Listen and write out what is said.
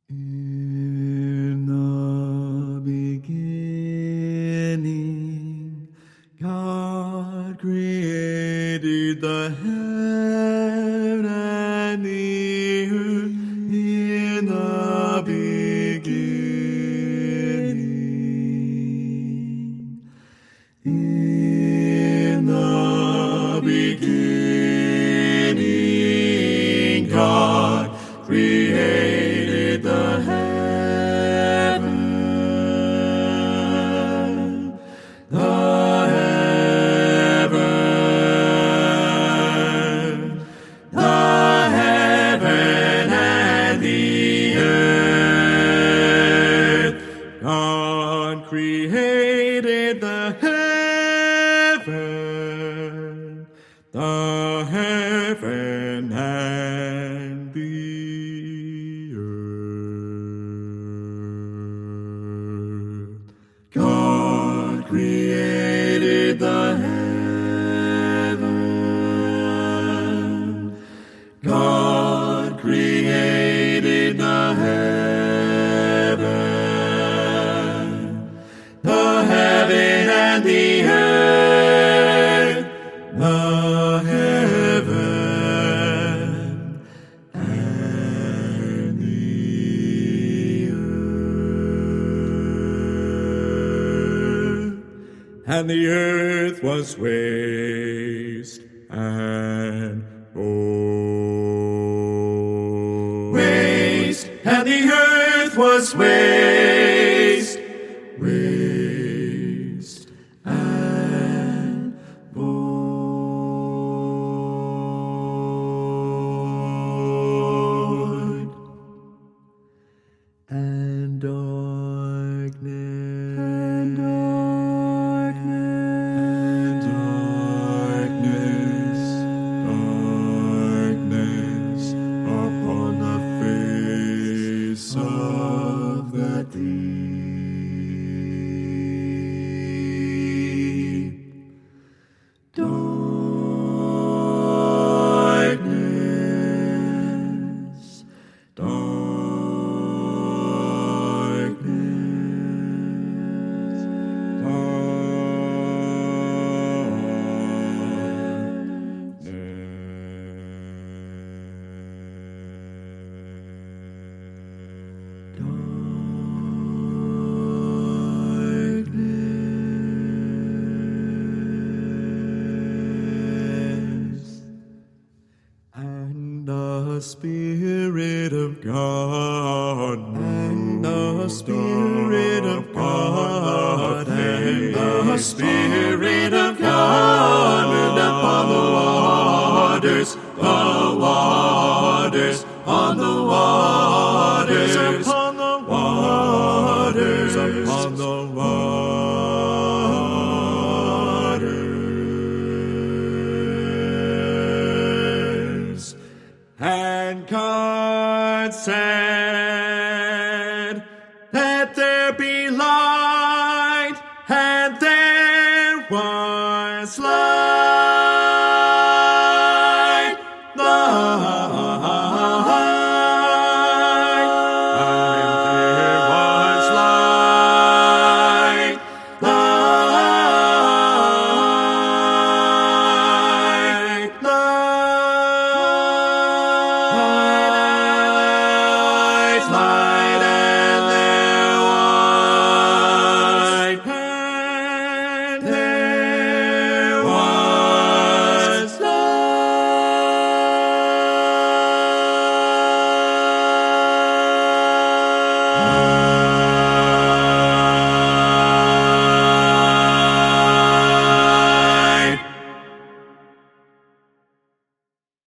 In the beginning, God created the heaven and the earth. In the beginning, in the beginning, God created the heaven, the heaven and the earth. God created the heaven and the earth. God created the heaven. God created the heaven and the earth. The heaven and the earth. And the earth was waste and void. Waste, and the earth was waste and void. And darkness upon the face of the deep. Darkness, and the Spirit of God, and the Spirit of God, and the Spirit of God moved upon the waters, on the waters, upon the waters, upon the waters. And God said,